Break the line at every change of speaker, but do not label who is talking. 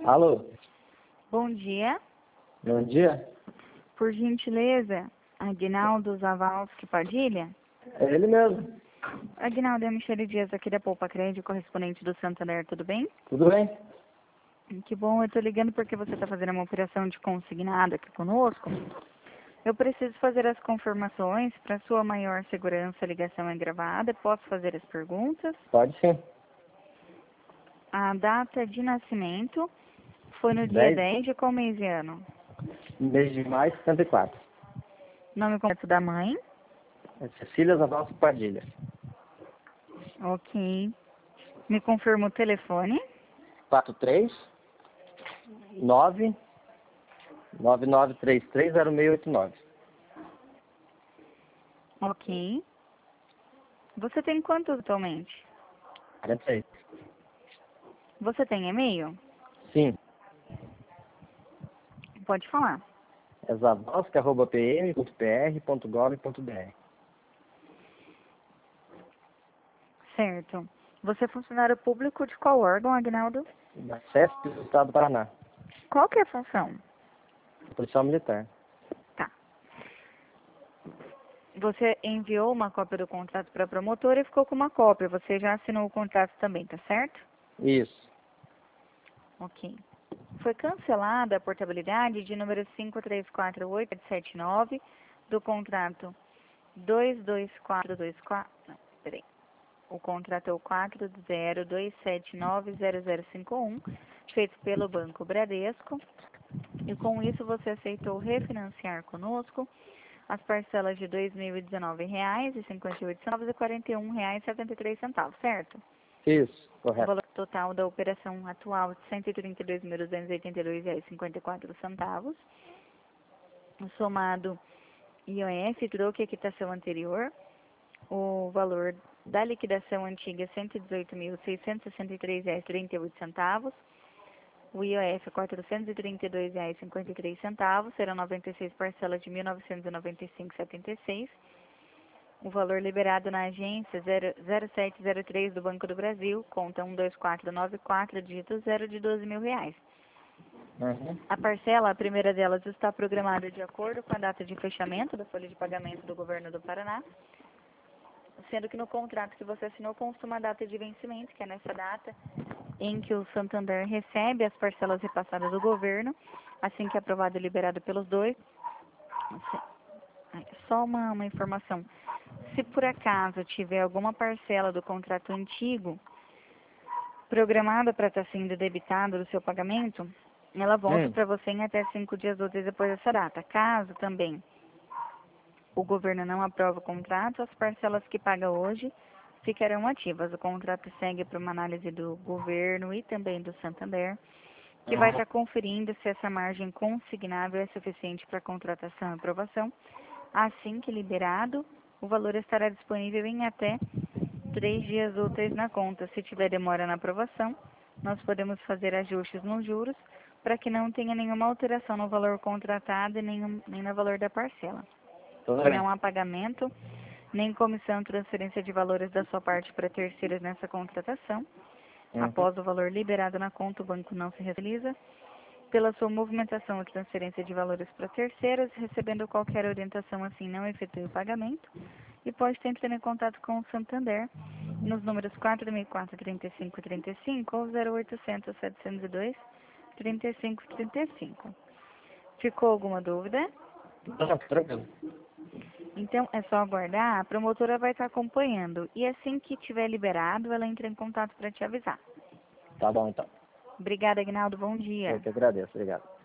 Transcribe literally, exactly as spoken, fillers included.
Alô,
Bom dia.
bom dia.
Por gentileza, Aguinaldo Zavalski Padilha?
É ele mesmo.
Aguinaldo, é a Michele Dias aqui da Poupa Crédito, correspondente do Santander, tudo bem?
Tudo bem?
Que bom, eu tô ligando porque você está fazendo uma operação de consignado aqui conosco. Eu preciso fazer as confirmações. Para sua maior segurança, a ligação é gravada. Posso fazer as perguntas?
Pode sim.
A data de nascimento foi no dia
dez,
dez de qual mês e ano?
mês de maio, setenta e quatro.
Nome completo da mãe?
É Cecília Zavalski Padilha.
Ok. Me confirma o telefone?
quatro três nove nove nove três três zero seis oito nove.
Ok. Você tem quantos atualmente?
quarenta e seis.
Você tem e-mail?
Sim.
Pode falar.
É zavalski arroba p m ponto p r ponto gov ponto b r.
Certo. Você é funcionário público de qual órgão, Agnaldo?
Da C E S P do Estado do Paraná.
Qual que é a função?
Policial Militar.
Tá. Você enviou uma cópia do contrato para a promotora e ficou com uma cópia. Você já assinou o contrato também, tá certo?
Isso.
Ok. Foi cancelada a portabilidade de número cinco três quatro oito sete nove do contrato dois dois quatro dois quatro. Não, peraí. O contrato é o quatro zero dois sete nove zero zero cinco um, feito pelo Banco Bradesco. E com isso você aceitou refinanciar conosco as parcelas de dois mil e dezenove reais e cinquenta e oito centavos e quarenta e um reais e setenta e três centavos, certo?
Isso,
O
correto.
valor total da operação atual é de cento e trinta e dois mil duzentos e oitenta e dois reais e cinquenta e quatro centavos. Somado I O F, troco e quitação anterior, o valor da liquidação antiga é cento e dezoito mil seiscentos e sessenta e três reais e trinta e oito centavos. O I O F é quatrocentos e trinta e dois reais e cinquenta e três centavos, serão noventa e seis parcelas de mil novecentos e noventa e cinco reais e setenta e seis centavos. O valor liberado na agência zero sete zero três do Banco do Brasil, conta um dois quatro nove quatro, dígito zero, de doze mil reais.
Uhum.
A parcela, a primeira delas, está programada de acordo com a data de fechamento da folha de pagamento do Governo do Paraná, sendo que no contrato que você assinou consta uma data de vencimento, que é nessa data em que o Santander recebe as parcelas repassadas do governo, assim que aprovado e liberado pelos dois. Só uma, uma informação. Se por acaso tiver alguma parcela do contrato antigo programada para estar sendo debitada do seu pagamento, ela volta
Hum.
para você em até cinco dias úteis depois dessa data. Caso também o governo não aprove o contrato, as parcelas que paga hoje ficarão ativas. O contrato segue para uma análise do governo e também do Santander, que vai estar conferindo se essa margem consignável é suficiente para contratação e aprovação. Assim que liberado, o valor estará disponível em até três dias úteis na conta. Se tiver demora na aprovação, nós podemos fazer ajustes nos juros para que não tenha nenhuma alteração no valor contratado e nem, nem no valor da parcela.
Tudo bem.
Não há pagamento, nem comissão de transferência de valores da sua parte para terceiros nessa contratação.
Uhum.
Após o valor liberado na conta, o banco não se realiza pela sua movimentação ou transferência de valores para terceiros, recebendo qualquer orientação assim, não efetue o pagamento, e pode estar entrando em contato com o Santander nos números quatro mil e quatro, trinta e cinco, trinta e cinco ou zero oitocentos, setecentos e dois, trinta e cinco, trinta e cinco. Ficou alguma dúvida?
Não, tranquilo.
Então é só aguardar, a promotora vai estar acompanhando, e assim que tiver liberado, ela entra em contato para te avisar.
Tá bom, então.
Obrigada, Aguinaldo, bom dia.
Eu que agradeço. Obrigado.